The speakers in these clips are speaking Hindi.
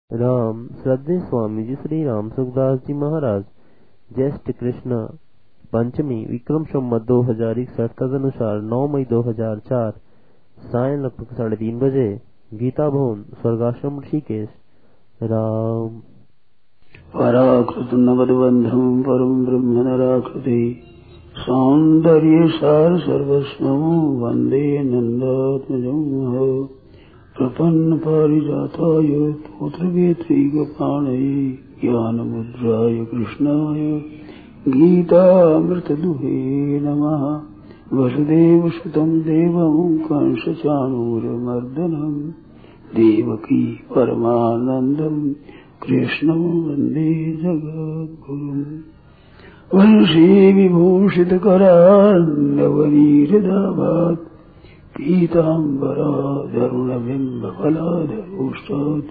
राम श्रद्धेय स्वामी जी श्री राम सुखदास जी महाराज ज्येष्ठ कृष्ण पंचमी विक्रम संवत 2061 तदनुसार 9 मई 2004 साय लगभग 3:30 बजे गीता भवन स्वर्गाश्रम ऋषिकेश। राम पराकृत नवद्बंधम परम ब्रह्म नराकृति सौंदर्य सार सर्वस्वं वंदे नंदात्मजं प्रपन्न पारिजाताय पुत्रवेत्रैकपाणये ज्ञानमुद्राय कृष्णाय गीतामृतदुहे नमः। वसुदेवसुतं देवं कंसचाणूरमर्दनं देवकी परमानन्दं कृष्णं वन्दे जगद्गुरुम्। वंशी विभूषितकरान्नवनीरदाभात् पीताम्बराधरुणबिम्बफलाधरोष्टात्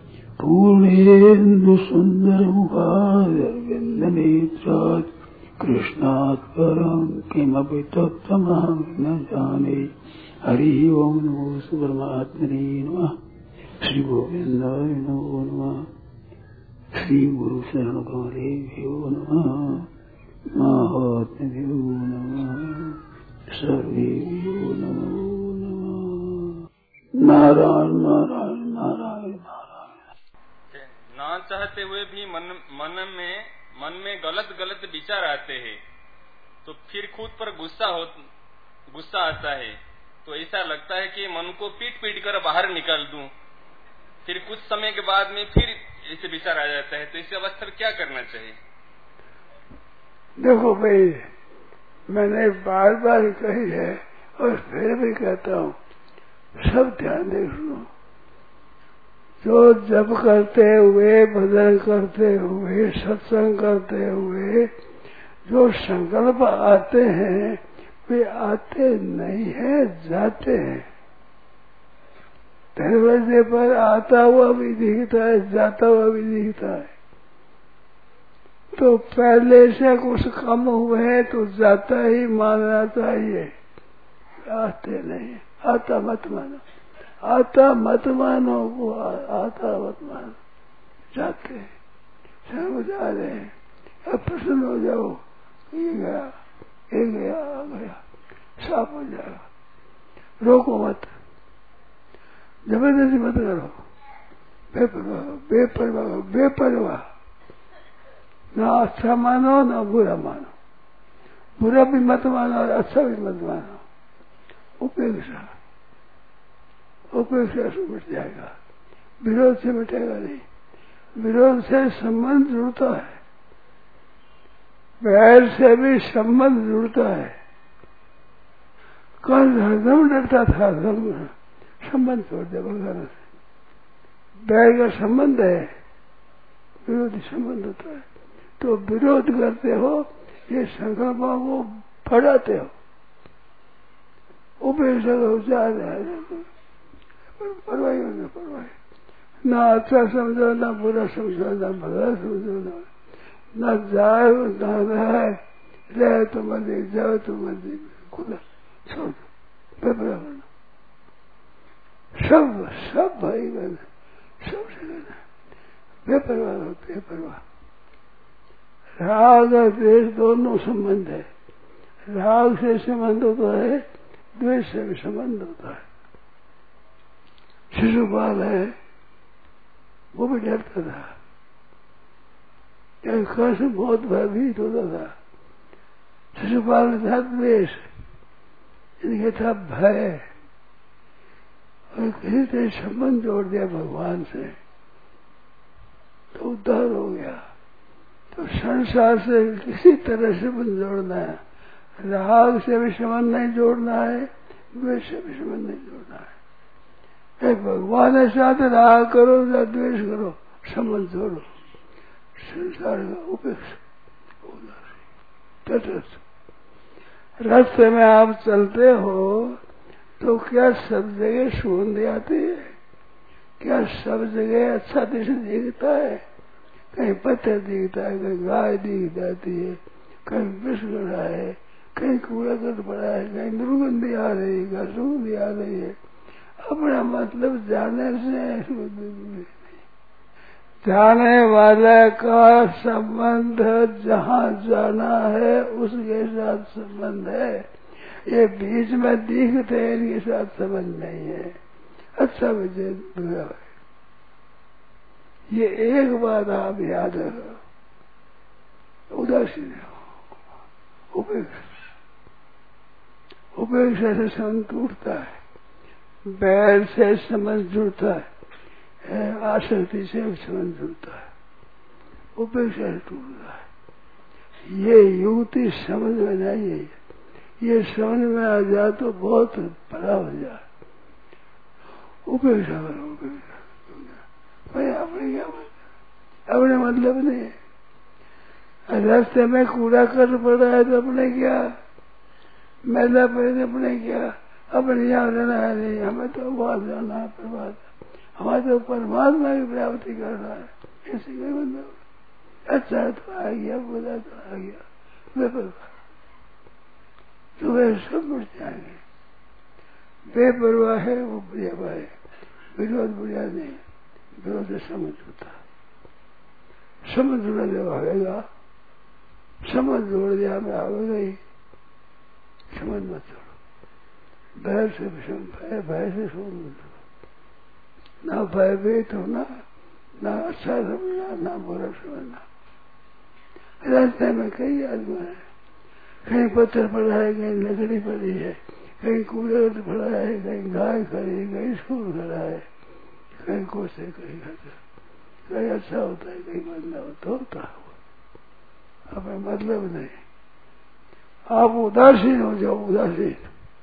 पूर्णेन्दुसुन्दरमुखादरविन्दनेत्रात् कृष्णात् परं किमपि तत्त्वमहं न जाने। हरि ओं नमो परमात्मने नमः। श्री गोविन्दाय नमो नमः। श्री गुरु शरण कमलेभ्यो नमः। महात्म्यो नमः। सर्वेभ्यो नमो नमः। नारायण नारायण नारायण नारायण। ना चाहते हुए भी मन में गलत विचार आते हैं, तो फिर खुद पर गुस्सा आता है, तो ऐसा लगता है कि मन को पीट कर बाहर निकाल दूं। फिर कुछ समय के बाद में फिर ऐसे विचार आ जाता है, तो इस अवस्था में क्या करना चाहिए? देखो भाई, मैंने बार बार कही है और फिर भी कहता हूँ, सब ध्यान दे सुनो। जो जप करते हुए, भजन करते हुए, सत्संग करते हुए जो संकल्प आते हैं, वे आते नहीं है, जाते हैं। दरवाजे पर आता हुआ भी दिखता है, जाता हुआ भी दिखता है। तो पहले से कुछ कम हुए तो जाता ही मानना चाहिए, आते नहीं। आता मत मानो, आता मत मानो, वो आता मत मानो, जाते हैं, सब जा रहे हैं। अब प्रसन्न हो जाओ, ये गया, ये गया, आ गया, साफ हो जाएगा। रोको मत, जबरदस्ती मत करो, बेपरवाह। ना अच्छा मानो ना बुरा मानो, बुरा भी मत मानो और अच्छा भी मत मानो। उपेक्षा से मिट जाएगा, विरोध से मिटेगा नहीं। विरोध से संबंध जुड़ता है, बैर से भी संबंध जुड़ता है। कल हरदम डरता था, संबंध छोड़ दिया भगवान से। बैर का संबंध है, विरोधी संबंध होता है। तो विरोध करते हो, ये संकल्पों को बढ़ाते हो। उपेक्षा हो जाए, परवाही होना परवाही। ना अच्छा समझो, ना बुरा समझो, ना भला समझो, ना जाए ना रहे, रहे तो मर्जी, जाओ तो मर्जी, खुला छोड़ दो, बेपरवाह होना। सब भाई बहन, सब जगह बेपरवाह हो, बेपरवाह। राग और द्वेष दोनों संबंध है। राग से संबंध होता है, द्वेष से भी संबंध होता है। शिशुपाल है, वो भी डरता था, कैसे बहुत भयभीत होता था। शिशुपाल में था द्वेष, इनके था भय, और किसी तरह संबंध जोड़ दिया भगवान से तो उद्धार हो गया। तो संसार से किसी तरह से संबंध जोड़ना है, राग से भी संबंध नहीं जोड़ना है, द्वेष से भी संबंध नहीं जोड़ना है। भगवान के साथ राग करो या द्वेष करो, संबंध जोड़ो। संसार का उपेक्षा, तटस्थ। रास्ते में आप चलते हो तो क्या सब जगह सुगंध आती है? क्या सब जगह अच्छा दृश्य दिखता है? कहीं पत्थर दिखता है, कहीं गाय दिख जाती है, कहीं विष गड़ा है, कहीं कूड़ा कर पड़ा है, कहीं दुर्गंधी आ रही है, कहीं सुगंधी आ रही है। अपना मतलब जाने से जाने वाले का संबंध जहाँ जाना है उसके साथ संबंध है। ये बीच में दिखते हैं, इनके साथ संबंध नहीं है। अच्छा विजय बुरा है। ये एक बात आप याद रखो, उदासीन उपेक्षा से संबंध टूटता है, बैर से संबंध जुड़ता है, आसक्ति से संबंध जुड़ता है, उपेक्षा से टूटता है। ये युक्ति समझ में नहीं है। ये समझ में आ जाए तो बहुत बड़ा हो जाए। उपेक्षा करो, उपेक्षा। भाई आपने क्या अपने मतलब नहीं। रास्ते में कूड़ा कर पड़ रहा है तो अपने क्या, मैदा पड़े अपने क्या, अपने यहाँ रहना है नहीं, हमें तो वहां जाना है प्रभात, हमारे तो परमात्मा की प्राप्ति करना है। ऐसे कोई मतलब अच्छा तो आ गया, बुरा तो आ गया, बेपरवाह तो वे सब मुड़ जाएंगे। बेपरवाह है वो बुढ़िया है, विरोध बुढ़िया नहीं, विरोध समझ होता है। समझ जुड़ा जब आएगा, समझ जोड़ दिया में आवेगा ही। समझ मत छोड़ो, भय से भय से समझ मत छोड़ो। ना भयभीत होना, ना अच्छा समझना, ना बुरा समझना। रास्ते में कई आदमी है, कहीं पत्थर पड़ा है, कहीं लकड़ी पड़ी है, कहीं कूलर पड़ा है, कहीं गाय खड़ी है, कहीं स्कूल खड़ा है, कहीं कुछ है, कहीं खड़ा, कहीं अच्छा होता है, कहीं बदला होता है। हमें मतलब नहीं। आप उदासीन हो जाओ, उदासीन,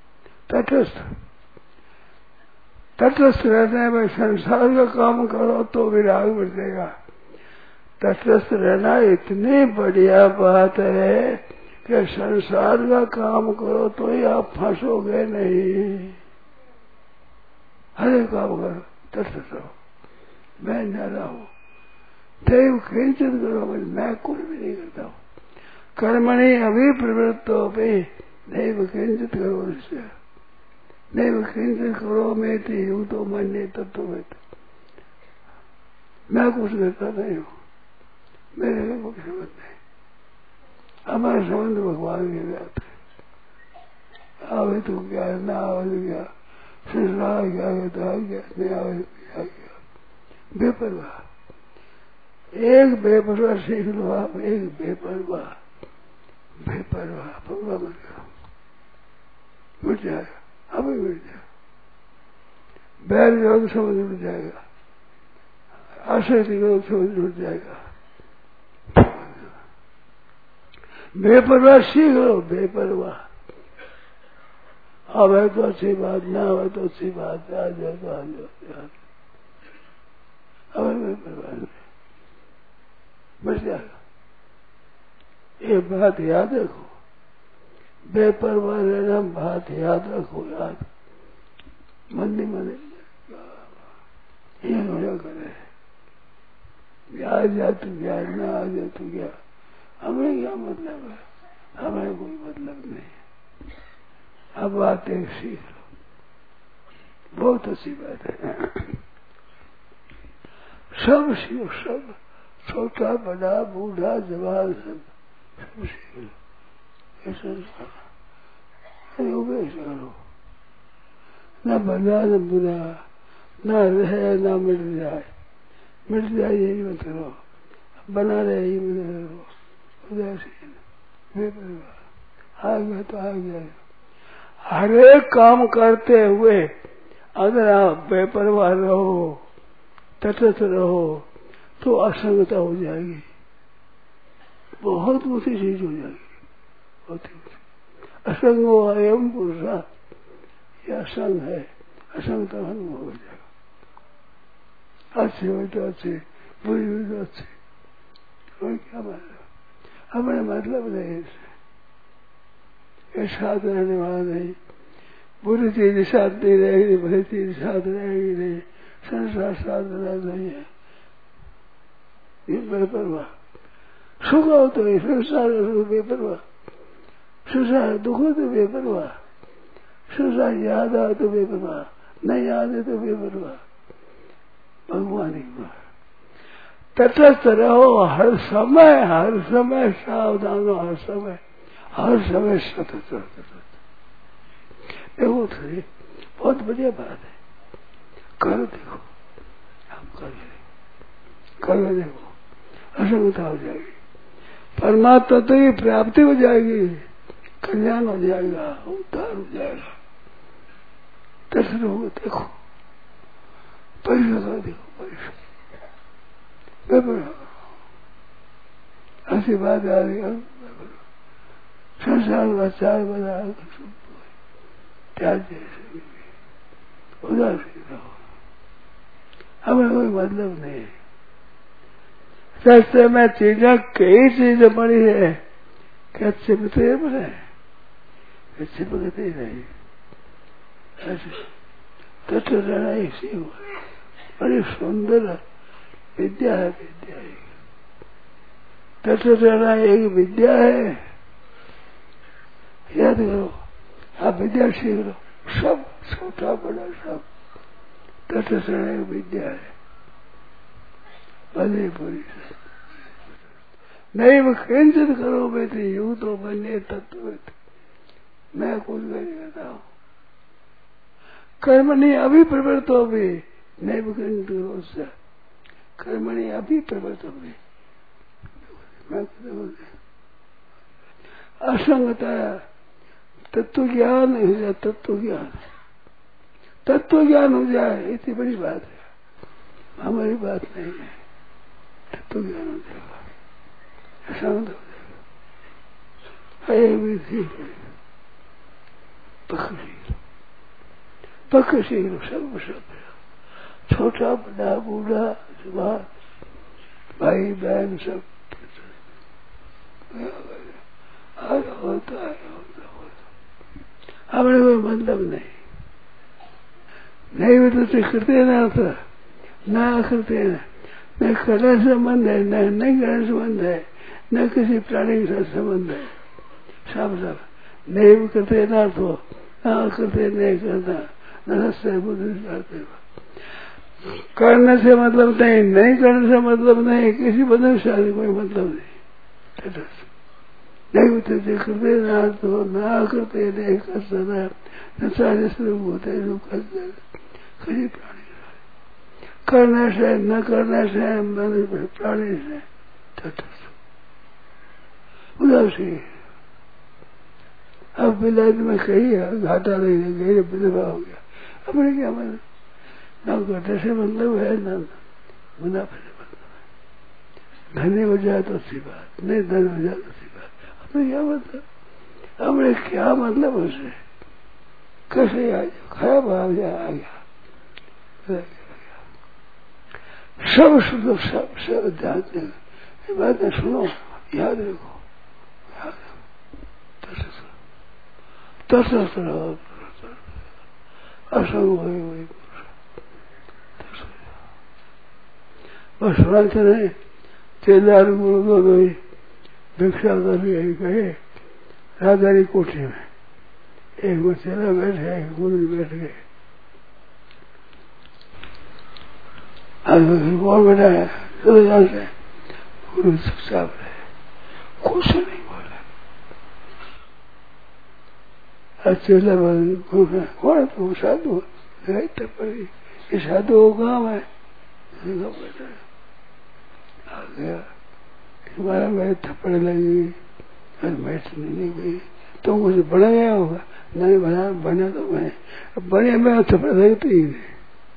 तटस्थ रहने में संसार का काम करो तो विराग बढ़ेगा। तटस्थ रहना इतनी बढ़िया बात है कि संसार का काम करो तो ही आप फंसोगे नहीं। हर एक काम करो, तटस्थ रहो। मैं न रहूं, देव किंचित करो, मैं कुछ भी नहीं करता हूँ। कर्मणि अभी प्रवृत्तो पे देव किंचित करो, इससे देव किंचित करो में यूं तो मान्य तत्व में मैं कुछ करता नहीं हूँ, मेरे लिए कुछ समझ नहीं। हमारे संबंध भगवान के साथ आवे तो क्या, ना आवे तो क्या, संसार क्या कहता है, क्या नहीं आवे तो क्या क्या। बेपरवाह, एक बेपरवाह सीख लो आप, एक बेपरवाह भगवान मत करो, मिट जाएगा, हमें मिट जाएगा। बैर योग समझ उठ जाएगा, आसक्ति योग समझ उठ जाएगा। बेपरवाह सीख लो, बेपरवाह। अब है तो अच्छी बात, ना है तो अच्छी बात, आ जाए तो आ जाओ। अब बेपरवाह नहीं, बच जाएगा। ये बात याद रखो, बेपरवाह रहना बात याद रखो, याद मन नहीं मने ये होना करे। आ जा तो क्या, ना आ जा तो क्या, हमें क्या मतलब है, हमें कोई मतलब नहीं। अब बात एक सीख लो, बहुत अच्छी बात है। सब सीखो, सब, छोटा बड़ा बूढ़ा जवान सब सीख लो। ऐसा उपेक्षा करो, न भला न बुरा, न रहे न मिट जाए, मिट जाए यही मत करो, बना रहे यही मत करो। उदासीन, बेपरवाह, आ गया तो आ गया। हर एक काम करते हुए अगर आप बेपरवाह रहो, तटस्थ रहो, तो असंगता हो जाएगी, बहुत ऊंची चीज हो जाएगी, बहुत ऊंची। असंग हो एवं पुरुषा, यह असंग है, असंगता अनुभव हो जाएगा। अच्छी हो तो अच्छी, बुरी हुई तो अच्छी, और क्या मतलब, हमें मतलब नहीं इससे। ये साथ रहने वाला नहीं, बुरी चीज साथ नहीं रहेगी, बुरी चीज साथ रहेगी नहीं, संसार साथ रहना नहीं है। ये बेपरवाह, सुख हो तो संसार बेपरवाह, संसार दुख हो तो बेपरवाह, संसार याद आए तो बेपरवाह, नहीं याद है तो बेपरवाह। भगवान ही तटस्थ रहो हर समय सावधान हो, हर समय सतत रहो। देखो तो ये बहुत बढ़िया बात है। करो देखो, हम करो देखो, असंगता हो जाएगी, परमात्मा तो ये प्राप्ति हो जाएगी, कल्याण हो जाएगा, उद्धार हो जाएगा। दर्शन होगा, देखो परीक्षा देखो, परीक्षा ऐसी बात आ रही है। संसार का चार बना त्याग जैसे उदासीन रहो, हमें कोई मतलब नहीं। रास्ते में चीजें कई चीजें पड़ी है, क्या चिपकते बने, चिपकते ही नहीं। ऐसे तट रहना इसी हुआ, बड़ी सुंदर विद्या है। विद्या तट रहना एक विद्या है, याद करो। आप विद्या सीख लो, सब छोटा बड़ा सब तट रहना एक विद्या है, भले पूरी नहीं। वो किंचित करो बेटी यूं तो बने तत्व, मैं कुछ नहीं कहता हूँ। कर्मणि अभी प्रवृत्त हो भी नहीं, किंचित कर्मणि अभी प्रवृत्त हो भी। मैं असंगता तत्व ज्ञान हो जाए, तत्व ज्ञान हो जाए, इतनी बड़ी बात है, हमारी बात नहीं है। तत्व ज्ञान हो जाएगा, असंगत हो जाएगा। विधि पक्ष सीख लो, सब छोटा बड़ा बूढ़ा जवान भाई बहन सब होता है। हमारे कोई मतलब नहीं भी तो करते ना होता, ना करते न करने संबंध है, न नहीं करने संबंध है, न किसी प्राणी के साथ संबंध है। सब नहीं भी करते ना तो ना करते नहीं करना, न सस्ते बुद्धि करते। करने से मतलब नहीं करने से मतलब नहीं, किसी बंधन से कोई मतलब नहीं। नहीं होते करते ना तो ना करते नहीं कर सकता, न सारे स्वरूप होते जो करते किसी प्राणी करने से न करने से प्राणी से उदासी। अब विलायत में कही घाटा नहीं गई, विधवा हो गया, अपने क्या मतलब, न घाटे से मतलब है न मुनाफे से मतलब है। धनी हो जाए तो अच्छी बात, नहीं धन हो जाए तो अच्छी बात, अपने क्या मतलब, हमने क्या मतलब उसे, कैसे आ जाए, खराब आ गया सब सुनो, सब ध्यान देना, बातें सुनो, याद रखो, तटस्थ रहो, असंग वही बस सुनाते नहीं। तेदार गुरु गई भिक्षा कर गए राजा की कोठी में, एक में चेला बैठे, एक गुरु बैठ गए। कौन बैठा है, चलो जानते हैं। गुरु चुपचाप रहे, कुछ नहीं बोला। चेला कौन है तुम, साधु ये साधु हो काम है, बैठा आ गया। तुम्हारा मेरे थप्पड़ लगी और बैठने नहीं गई, तो कुछ बना गया होगा, नहीं बना तो मैं बने में थप्पड़ लगती ही नहीं,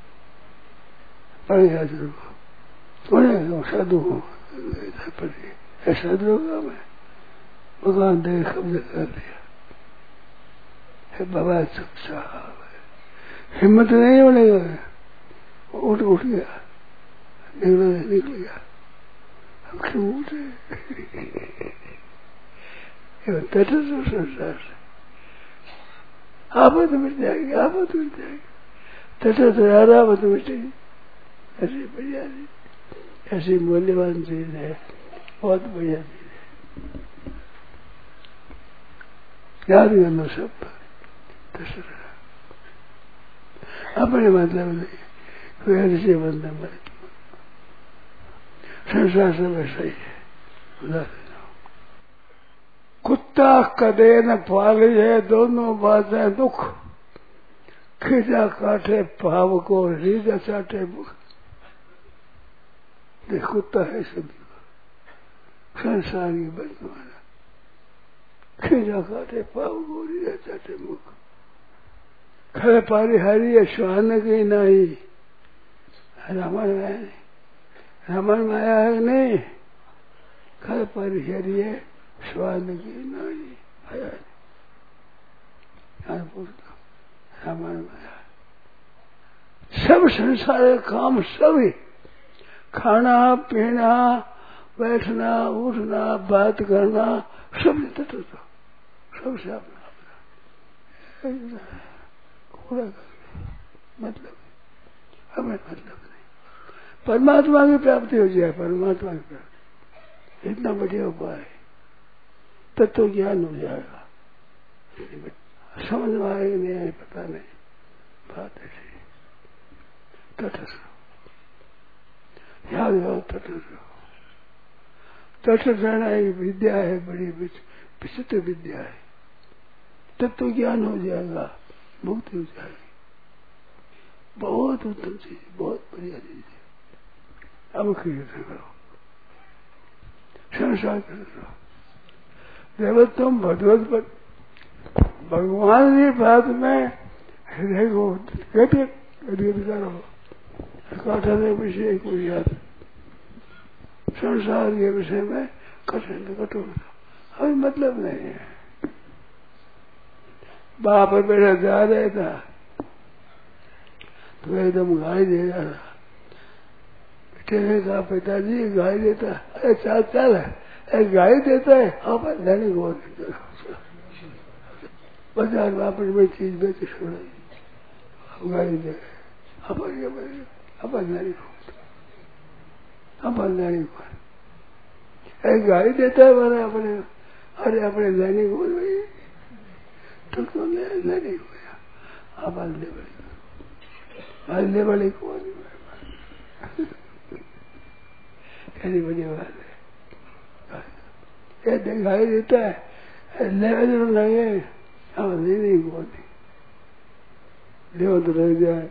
पड़ गया जरूर साधु हो थप्पड़, साधु होगा मैं भगवान दे कब्जा कर लिया। बाबा चुपचाप, हिम्मत नहीं बढ़ेगा, उठ गया, निकल गया। संसार से आफत मिट जाएगी, आफत मिट जाएगी, तटस्थ रहना आफत मिटेगी। ऐसी बढ़िया चीज, ऐसी मूल्यवान चीज है, बहुत बढ़िया चीज है, याद करना सब। अपने मतलब नहीं, कोई ऐसे बंदा मरे संसार से वैसा ही है। कुत्ता कदे न पाली है, दोनों बातें दुख, खींचा काटे पाव को, रीजा चाटे मुख। देख कुत्ता है सभी को, संसारी बदमाना, खींचा काटे पाव को, रीजा चाटे मुख। खड़े पारी हरी है, श्वान की नहीं, रमन में रमन में आया है नहीं, खड़े पारी हरी है, श्वान की नहीं आया नहीं। रमन में आया सब संसार काम, सभी खाना पीना, बैठना उठना, बात करना, सब तत्व सबसे अपना अपना पूरा मतलब हमें मतलब नहीं। परमात्मा की प्राप्ति हो जाए, परमात्मा की प्राप्ति इतना बढ़िया उपाय है, तत्व ज्ञान हो जाएगा। समझ में आएगा नहीं आए पता नहीं, बात ऐसी तटस्थ याद रहो, तटस्थ रहो। तटस्थ रहना एक विद्या है, बड़ी विचित्र विद्या है। तत्व ज्ञान हो जाएगा, मुक्ति हो जाएगी। बहुत उत्तम चीज, बहुत बढ़िया चीज है। अब कीर्तन करो, संसार करो। देवत तुम भगवत भगवान की बात में हृदय को करो, कठिन विषय को याद, संसार के विषय में कठिन कठोर अभी मतलब नहीं है। बाप बेटा जा रहा था तो एकदम गाली दे रहा था। बेटे ने कहा पिताजी गाली देता, अरे चाल चाल है, गाली देता है, आप लेने को बाजार वापस में चीज बेच छोड़ाई, गाली दे अपन लेने को गाली देता है माना अपने, अरे अपने लेने को तो क्यों लेने को अपन ले बड़ी को कैसी बड़ी बात है। ये दिखाई देता है, ले लगे हम लेने को नहीं, ले तो रह जाए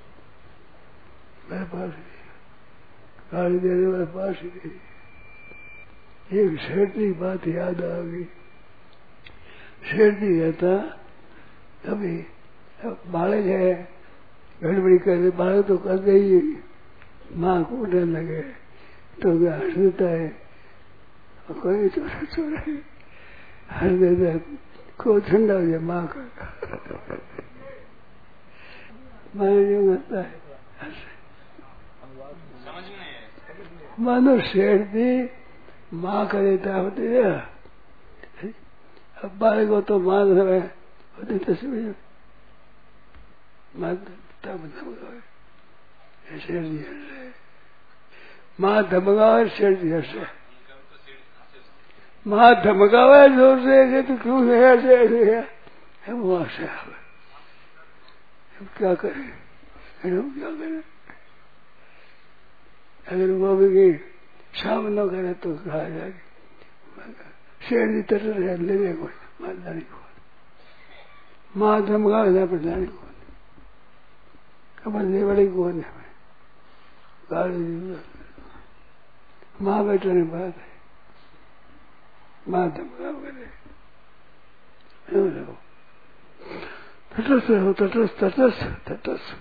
मेरे पास गाड़ी देने वाले पास ही नहीं। एक सेठ की बात याद आ गई। सेठ जी कहता कभी बालक है, गड़बड़ी कर, बालक तो कर गई, माँ कूटने लगे तो हंस देता है, कोई चोरा चोरा हंस देता है, को ठंडा हो जाए माँ का। मानो जो करता है मानो शेर थी माँ का देता होती है। अब बालक को तो माँ होती तस्वीर माँ धमकावे, शेर जी हंसे, माँ धमकावे शेर जी हंसे। माँ धमकावे जोर से तो क्यों ऐसे ऐसे है, वहां से आवे। क्या करें, क्या करें? अगर वो भी शाम न करे तो कहा जाएगी शेर जी तट लेने को मारने को, माँ धमका लाने को, अपने बड़ी को गाड़ी माँ बेटा ने बात है, माँ धमका करे तटस्थ हो, तटस्थ तटस्थ तटस्थ,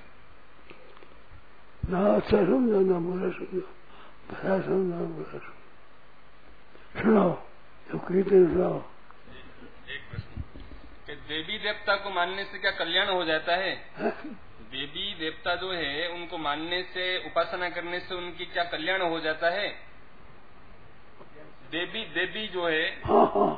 ना अच्छा समझो ना बुरा समझो, भला समझो ना बुरा समझो। सुनाओ जो कीर्तन सुनाओ। एक प्रश्न कि देवी देवता को मानने से क्या कल्याण हो जाता है? देवी देवता जो है उनको मानने से, उपासना करने से उनकी क्या कल्याण हो जाता है? देवी देवी जो है हाँ हाँ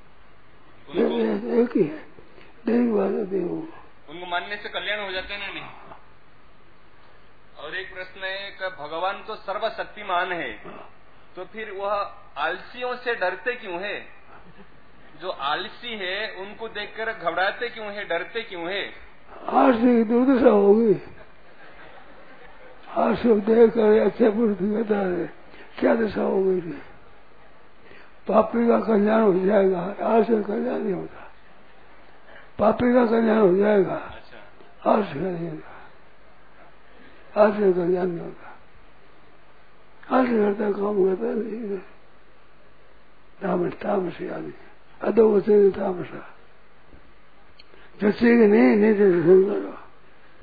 एक ही है, देवी वाले देव, उनको मानने से कल्याण हो जाता है ना? नहीं। और एक प्रश्न है कि भगवान तो सर्वशक्तिमान है, तो फिर वह आलसियों से डरते क्यों है? जो आलसी है उनको देखकर घबराते क्यों है, डरते क्यों है? आलसी दुर्दशा होगी, आलसी देख कर अच्छे पुरुष बता रहे क्या दशा हो गई थी। पापी का कल्याण हो जाएगा, आज से कल्याण नहीं होता। पापी का कल्याण हो जाएगा, आज से नहीं होगा। आज से कल्याण नहीं होता, आज से करता काम करता नहीं। तामस आदमी अदो बचे तामसा जचेगा नहीं तो सुन करो।